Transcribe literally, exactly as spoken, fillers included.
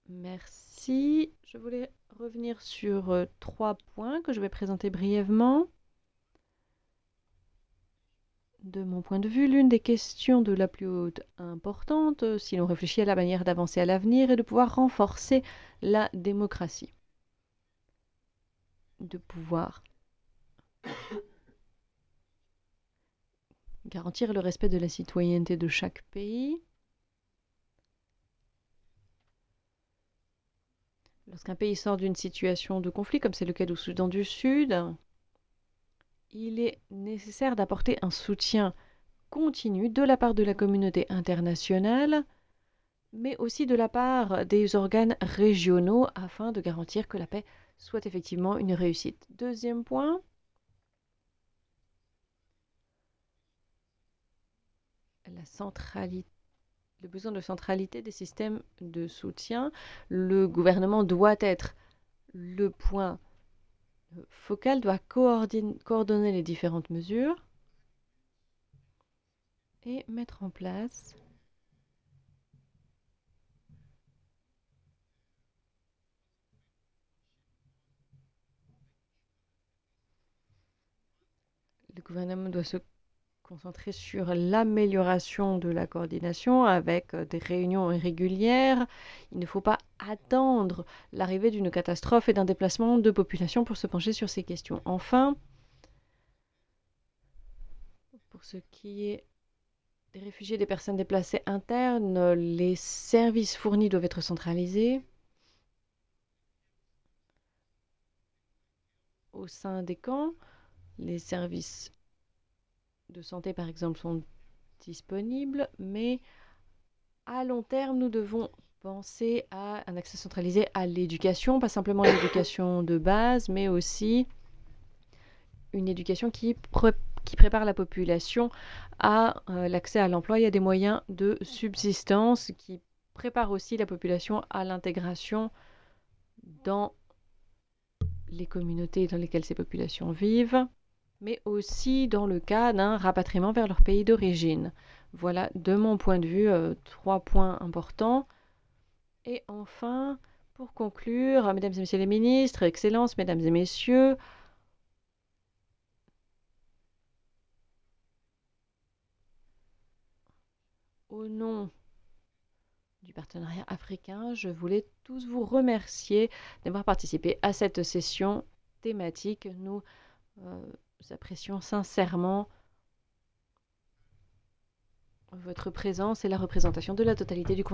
Merci. Je voulais revenir sur euh, trois points que je vais présenter brièvement. De mon point de vue, l'une des questions de la plus haute importante, euh, si l'on réfléchit à la manière d'avancer à l'avenir, est de pouvoir renforcer la démocratie. De pouvoir garantir le respect de la citoyenneté de chaque pays. Lorsqu'un pays sort d'une situation de conflit, comme c'est le cas du Soudan du Sud, il est nécessaire d'apporter un soutien continu de la part de la communauté internationale, mais aussi de la part des organes régionaux afin de garantir que la paix soit effectivement une réussite. Deuxième point, la centralité, le besoin de centralité des systèmes de soutien. Le gouvernement doit être le point focal, doit coordonner les différentes mesures et mettre en place le gouvernement doit se concentrer sur l'amélioration de la coordination avec euh, des réunions régulières. Il ne faut pas attendre l'arrivée d'une catastrophe et d'un déplacement de population pour se pencher sur ces questions. Enfin, pour ce qui est des réfugiés et des personnes déplacées internes, les services fournis doivent être centralisés au sein des camps. Les services de santé, par exemple, sont disponibles, mais à long terme, nous devons penser à un accès centralisé à l'éducation, pas simplement l'éducation de base, mais aussi une éducation qui, pré qui prépare la population à euh, l'accès à l'emploi et à des moyens de subsistance, qui prépare aussi la population à l'intégration dans les communautés dans lesquelles ces populations vivent, mais aussi dans le cas d'un rapatriement vers leur pays d'origine. Voilà, de mon point de vue, euh, trois points importants. Et enfin, pour conclure, mesdames et messieurs les ministres, excellences, mesdames et messieurs, au nom du partenariat africain, je voulais tous vous remercier d'avoir participé à cette session thématique. Nous euh, apprécions sincèrement votre présence et la représentation de la totalité du